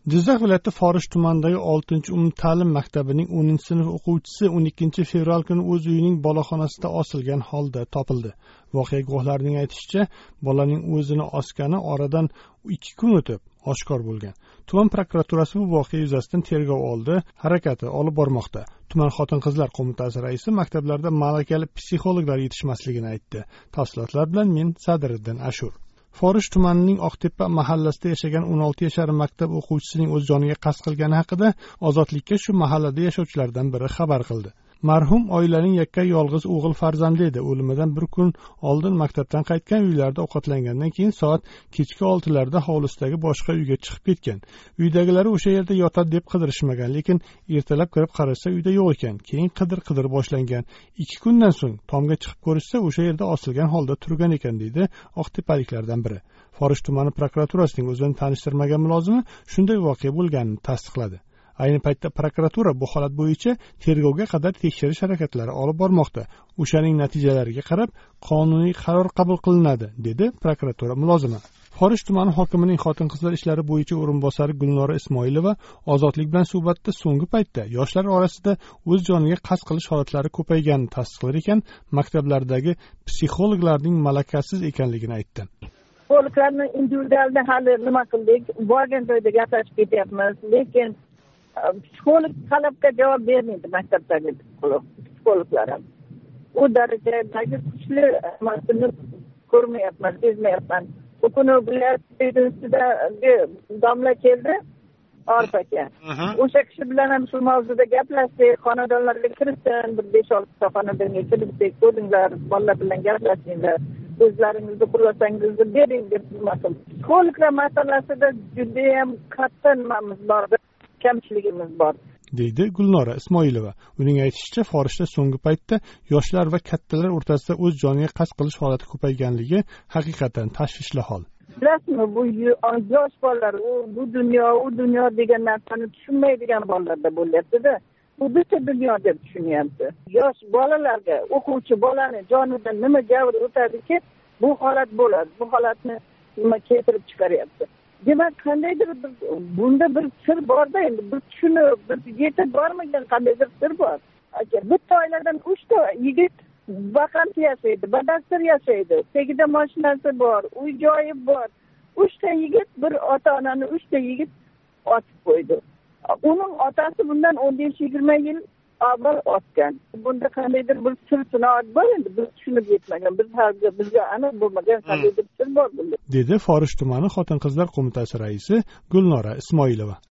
Jizzax viloyati Forish tumanidagi 6-umumta'lim maktabining 10-sinf o'quvchisi 12 fevral kuni o'z uyining boloxonasida osilgan holda topildi. Voqea guvohlarining aytishicha, bolaning o'zini osgani oradan 2 kun o'tib oshkor bo'lgan. Tuman prokuraturasi bu voqea yuzasidan tergov oldi harakati olib bormoqda. Tuman xotin-qizlar qo'mitasi raisi maktablarda malakali psixologlar yetishmasligini aytdi. Tafsilotlar bilan men Sadiriddin Ashur. Forish tumanining Oqtepa mahallasida yashagan 16 yashar maktab o'quvchisining o'z joniga qasd qilgani haqida Ozodlikka shu mahallada yashovchilardan biri xabar qildi. Marhum oilaning yakka yolg'iz o'g'il farzandi edi. O'limidan bir kun oldin maktabdan qaytgan, uylarida ovqatlangandan keyin soat kechki 6larda hovlisidagi boshqa uyga chiqib ketgan. Uydagilari o'sha yerda yotadi deb qidirishmagan, lekin ertalab kirib qarashsa uyda yo'q ekan. Keyin qidir boshlangan. 2 kundan so'ng tomga chiqib ko'rishsa o'sha yerda osilgan holda turgan ekan, deydi Oqtepaliklardan biri. Forish tumani prokuraturasining o'zini tanishtirmagan mulozimi shunday voqea bo'lganini tasdiqladi. Ayni paytda prokuratura bu holat bo'yicha tergovga qadar tekshirish harakatlari olib bormoqda. O'shaning natijalariga qarab qonuniy qaror qabul qilinadi, dedi prokuratura mulozimi. Forish tumani hokimining xotin-qizlar ishlari bo'yicha o'rinbosari Gulnora Ismoilova Ozodlik bilan suhbatda so'nggi paytda yoshlar orasida o'z joniga qasd qilish holatlari ko'payganini tasdiqlar ekan, maktablardagi psixologlarning malakasiz ekanligini aytdi. Psixologlarni individualda hali nima qildik, borgan joyda gaplashib ketyapmiz, lekin psixolog talabga javob bermaydi maktabdagi psixologlar ham. U darajadagi kuchli emasini ko'rmayapman, sezmayapman. Bu kuni viloyatidagi domla keldi, Orif aka. O'sha kishi bilan ham shu mavzuda gaplashdik, xonadonlarga kiritdim, bir 5-6 xonadonga kiritdik, ko'ringlar, bolalar bilan gaplashinglar, o'zlaringizni xulasangizni bering deb nima-qildim. Psixologlar masalasida juda ham katta nimamiz bor. Kamchiligimiz bor, deydi Gulnora Ismoilova. Uning aytishicha, Forishda so'nggi paytda yoshlar va kattalar o'rtasida o'z joniga qasd qilish holati ko'payganligi haqiqatan tashvishli hol. Bilasizmi, bu yosh bolalar, bu dunyo degan narsani tushunmaydigan bolalarda bo'lyapti-da. Bu bitta dunyo deb tushunyapti. Yosh bolalarga, o'quvchi bolani jonidan nima javr o'tadiki, bu holat bo'ladi. Bu holatni nima keltirib chiqaryapti. Demak, qandaydir bunda bir sir bor-da, endi biz tushunib, biz yetib bormagan qandaydir sir bor. Bitta oiladan 3 ta yigit vaqt yashaydi, badastir yashaydi. Tegida mashinasi bor, uy joyi bor. 3 ta yigit, bir ota-onani 3 ta yigit otib qo'ydi. Uning otasi bundan 15-20 yil avval otgan. Bunda qandaydir bir sir sinoat bor, endi biz tushunib yetmagan, bizga aniq bo'lmagan qandaydir sir bor bunda, dedi Forish tumani xotin-qizlar qo'mitasi raisi Gulnora Ismoilova.